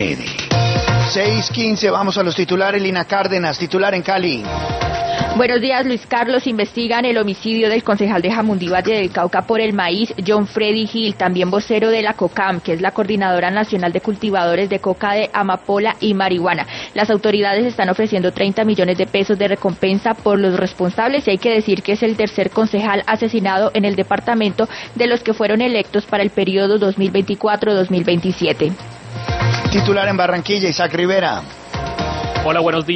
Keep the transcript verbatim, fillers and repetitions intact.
seis quince, vamos a los titulares. Lina Cárdenas, titular en Cali. Buenos días, Luis Carlos. Investigan el homicidio del concejal de Jamundí Valle del Cauca por el maíz, John Freddy Gil, también vocero de la COCAM, que es la Coordinadora Nacional de Cultivadores de Coca de Amapola y Marihuana. Las autoridades están ofreciendo treinta millones de pesos de recompensa por los responsables y hay que decir que es el tercer concejal asesinado en el departamento de los que fueron electos para el periodo dos mil veinticuatro a dos mil veintisiete. Titular en Barranquilla, Isaac Rivera. Hola, buenos días.